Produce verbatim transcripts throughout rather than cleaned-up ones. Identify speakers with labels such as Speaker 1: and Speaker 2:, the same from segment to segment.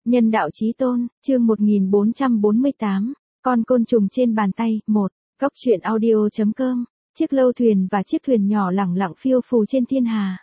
Speaker 1: Nhân đạo chí tôn, chương một nghìn bốn trăm bốn mươi tám, con côn trùng trên bàn tay, một, góc truyện audio.com, chiếc lâu thuyền và chiếc thuyền nhỏ lẳng lặng phiêu phù trên thiên hà.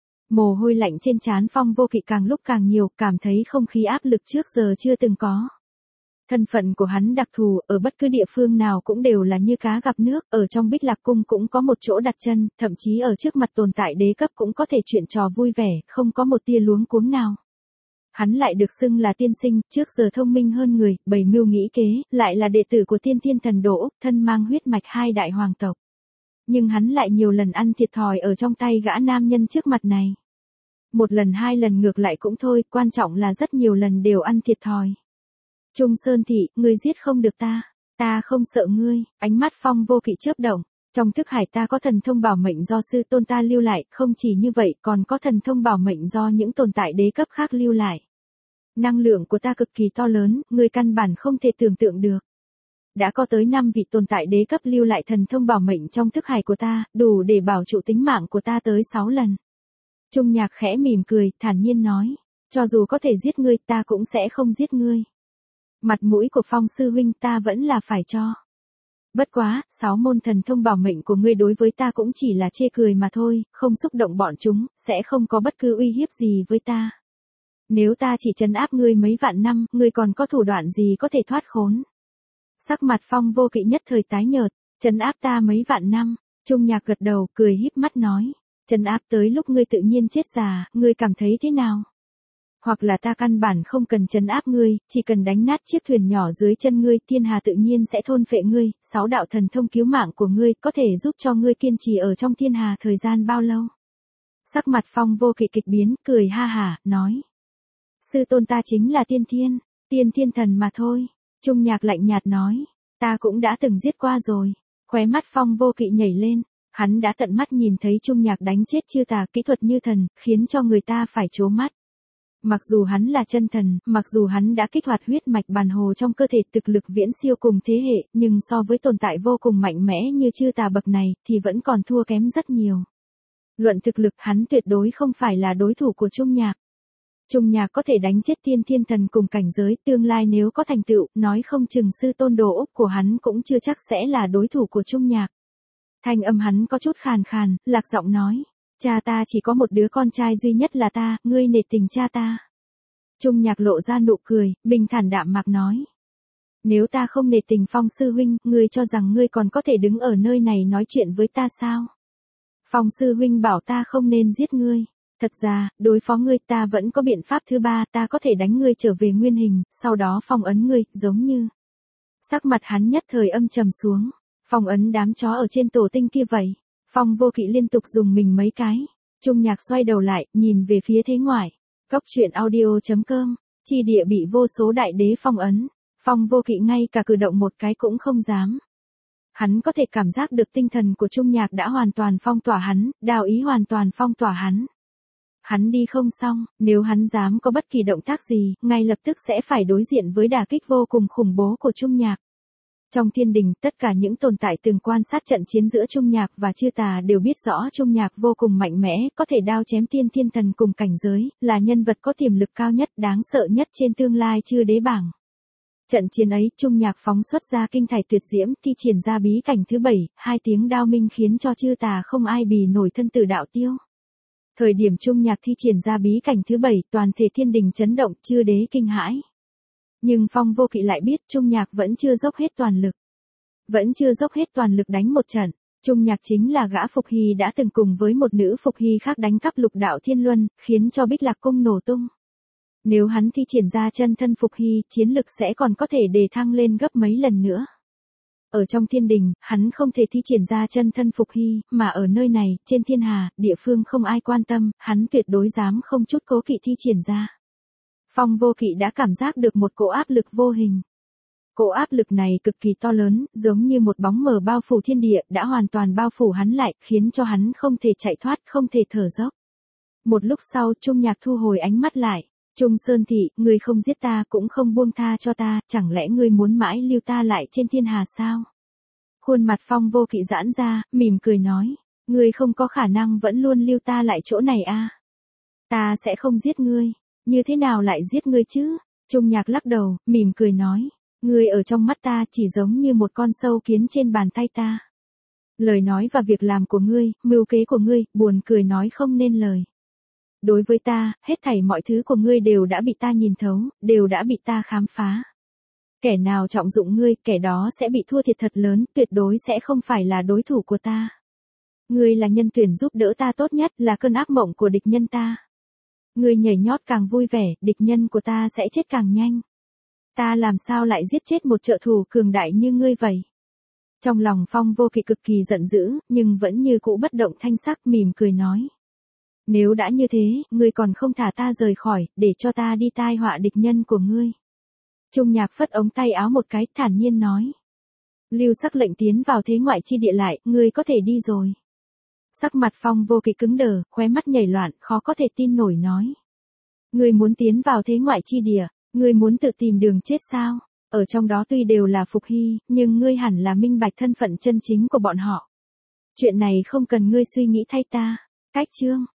Speaker 1: Mồ hôi lạnh trên trán Phong Vô Kỵ càng lúc càng nhiều, cảm thấy không khí áp lực trước giờ chưa từng có. Thân phận của hắn đặc thù, ở bất cứ địa phương nào cũng đều là như cá gặp nước, ở trong Bích Lạc Cung cũng có một chỗ đặt chân, thậm chí ở trước mặt tồn tại đế cấp cũng có thể chuyện trò vui vẻ, không có một tia luống cuống nào. Hắn lại được xưng là tiên sinh, trước giờ thông minh hơn người, bày mưu nghĩ kế, lại là đệ tử của tiên thiên thần Đồ Úc, thân mang huyết mạch hai đại hoàng tộc. Nhưng hắn lại nhiều lần ăn thiệt thòi ở trong tay gã nam nhân trước mặt này. Một lần hai lần ngược lại cũng thôi, quan trọng là rất nhiều lần đều ăn thiệt thòi. Trung Sơn Thị, ngươi giết không được ta, ta không sợ ngươi, ánh mắt Phong Vô Kỵ chớp động. Trong thức hải ta có thần thông bảo mệnh do sư tôn ta lưu lại, không chỉ như vậy còn có thần thông bảo mệnh do những tồn tại đế cấp khác lưu lại. Năng lượng của ta cực kỳ to lớn, người căn bản không thể tưởng tượng được. Đã có tới năm vị tồn tại đế cấp lưu lại thần thông bảo mệnh trong thức hải của ta, đủ để bảo trụ tính mạng của ta tới sáu lần. Trung Nhạc khẽ mỉm cười, thản nhiên nói, cho dù có thể giết ngươi ta cũng sẽ không giết ngươi. Mặt mũi của Phong sư huynh ta vẫn là phải cho. Bất quá, sáu môn thần thông bảo mệnh của ngươi đối với ta cũng chỉ là chê cười mà thôi, không xúc động bọn chúng, sẽ không có bất cứ uy hiếp gì với ta. Nếu ta chỉ trấn áp ngươi mấy vạn năm, ngươi còn có thủ đoạn gì có thể thoát khốn? Sắc mặt Phong Vô Kỵ nhất thời tái nhợt, trấn áp ta mấy vạn năm, Trung Nhạc gật đầu, cười híp mắt nói, trấn áp tới lúc ngươi tự nhiên chết già, ngươi cảm thấy thế nào? Hoặc là ta căn bản không cần trấn áp ngươi, chỉ cần đánh nát chiếc thuyền nhỏ dưới chân ngươi, thiên hà tự nhiên sẽ thôn phệ ngươi, sáu đạo thần thông cứu mạng của ngươi có thể giúp cho ngươi kiên trì ở trong thiên hà thời gian bao lâu? Sắc mặt Phong Vô Kỵ kịch biến, cười ha hả, nói. Sư tôn ta chính là tiên thiên, tiên thiên thần mà thôi. Trung Nhạc lạnh nhạt nói, ta cũng đã từng giết qua rồi. Khóe mắt Phong Vô Kỵ nhảy lên, hắn đã tận mắt nhìn thấy Trung Nhạc đánh chết chư tà, kỹ thuật như thần, khiến cho người ta phải trố mắt. Mặc dù hắn là chân thần, mặc dù hắn đã kích hoạt huyết mạch bàn hồ trong cơ thể thực lực viễn siêu cùng thế hệ, nhưng so với tồn tại vô cùng mạnh mẽ như chư tà bậc này, thì vẫn còn thua kém rất nhiều. Luận thực lực hắn tuyệt đối không phải là đối thủ của Trung Nhạc. Trung Nhạc có thể đánh chết tiên thiên thần cùng cảnh giới, tương lai nếu có thành tựu, nói không chừng sư tôn Đồ Úc của hắn cũng chưa chắc sẽ là đối thủ của Trung Nhạc. Thanh âm hắn có chút khàn khàn, lạc giọng nói. Cha ta chỉ có một đứa con trai duy nhất là ta, ngươi nể tình cha ta. Trung Nhạc lộ ra nụ cười, bình thản đạm mạc nói. Nếu ta không nể tình Phong sư huynh, ngươi cho rằng ngươi còn có thể đứng ở nơi này nói chuyện với ta sao? Phong sư huynh bảo ta không nên giết ngươi. Thật ra, đối phó ngươi ta vẫn có biện pháp thứ ba, ta có thể đánh ngươi trở về nguyên hình, sau đó phong ấn ngươi, giống như. Sắc mặt hắn nhất thời âm trầm xuống, phong ấn đám chó ở trên tổ tinh kia vậy. Phong Vô Kỵ liên tục dùng mình mấy cái. Trung Nhạc xoay đầu lại, nhìn về phía thế ngoại. Góc truyện audio.com, chi địa bị vô số đại đế phong ấn. Phong Vô Kỵ ngay cả cử động một cái cũng không dám. Hắn có thể cảm giác được tinh thần của Trung Nhạc đã hoàn toàn phong tỏa hắn, đạo ý hoàn toàn phong tỏa hắn. Hắn đi không xong, nếu hắn dám có bất kỳ động tác gì, ngay lập tức sẽ phải đối diện với đả kích vô cùng khủng bố của Trung Nhạc. Trong thiên đình, tất cả những tồn tại từng quan sát trận chiến giữa Trung Nhạc và chư tà đều biết rõ Trung Nhạc vô cùng mạnh mẽ, có thể đao chém tiên thiên thần cùng cảnh giới, là nhân vật có tiềm lực cao nhất, đáng sợ nhất trên tương lai chư đế bảng. Trận chiến ấy, Trung Nhạc phóng xuất ra kinh thải tuyệt diễm, thi triển ra bí cảnh thứ bảy, hai tiếng đao minh khiến cho chư tà không ai bì nổi thân tử đạo tiêu. Thời điểm Trung Nhạc thi triển ra bí cảnh thứ bảy, toàn thể thiên đình chấn động, chư đế kinh hãi. Nhưng Phong Vô Kỵ lại biết Trung Nhạc vẫn chưa dốc hết toàn lực. Vẫn chưa dốc hết toàn lực đánh một trận. Trung Nhạc chính là gã Phục Hy đã từng cùng với một nữ Phục Hy khác đánh cắp lục đạo thiên luân, khiến cho Bích Lạc Cung nổ tung. Nếu hắn thi triển ra chân thân Phục Hy, chiến lực sẽ còn có thể đề thăng lên gấp mấy lần nữa. Ở trong thiên đình, hắn không thể thi triển ra chân thân Phục Hy, mà ở nơi này, trên thiên hà, địa phương không ai quan tâm, hắn tuyệt đối dám không chút cố kỵ thi triển ra. Phong Vô Kỵ đã cảm giác được một cỗ áp lực vô hình. Cỗ áp lực này cực kỳ to lớn, giống như một bóng mờ bao phủ thiên địa, đã hoàn toàn bao phủ hắn lại, khiến cho hắn không thể chạy thoát, không thể thở dốc. Một lúc sau, Trung Nhạc thu hồi ánh mắt lại. Trung Sơn Thị, ngươi không giết ta cũng không buông tha cho ta, chẳng lẽ ngươi muốn mãi lưu ta lại trên thiên hà sao? Khuôn mặt Phong Vô Kỵ giãn ra, mỉm cười nói, ngươi không có khả năng vẫn luôn lưu ta lại chỗ này a. Ta sẽ không giết ngươi, như thế nào lại giết ngươi chứ? Trung Nhạc lắc đầu, mỉm cười nói, ngươi ở trong mắt ta chỉ giống như một con sâu kiến trên bàn tay ta. Lời nói và việc làm của ngươi, mưu kế của ngươi, buồn cười nói không nên lời. Đối với ta, hết thảy mọi thứ của ngươi đều đã bị ta nhìn thấu, đều đã bị ta khám phá. Kẻ nào trọng dụng ngươi, kẻ đó sẽ bị thua thiệt thật lớn, tuyệt đối sẽ không phải là đối thủ của ta. Ngươi là nhân tuyển giúp đỡ ta tốt nhất, là cơn ác mộng của địch nhân ta. Ngươi nhảy nhót càng vui vẻ, địch nhân của ta sẽ chết càng nhanh. Ta làm sao lại giết chết một trợ thủ cường đại như ngươi vậy? Trong lòng Phong Vô Kỵ cực kỳ giận dữ, nhưng vẫn như cũ bất động thanh sắc, mỉm cười nói. Nếu đã như thế, ngươi còn không thả ta rời khỏi, để cho ta đi tai họa địch nhân của ngươi. Trung Nhạc phất ống tay áo một cái, thản nhiên nói. Lưu Sắc lệnh tiến vào thế ngoại chi địa lại, ngươi có thể đi rồi. Sắc mặt Phong Vô Kỵ cứng đờ, khóe mắt nhảy loạn, khó có thể tin nổi nói. Ngươi muốn tiến vào thế ngoại chi địa, ngươi muốn tự tìm đường chết sao? Ở trong đó tuy đều là Phục Hy, nhưng ngươi hẳn là minh bạch thân phận chân chính của bọn họ. Chuyện này không cần ngươi suy nghĩ thay ta. Cách chương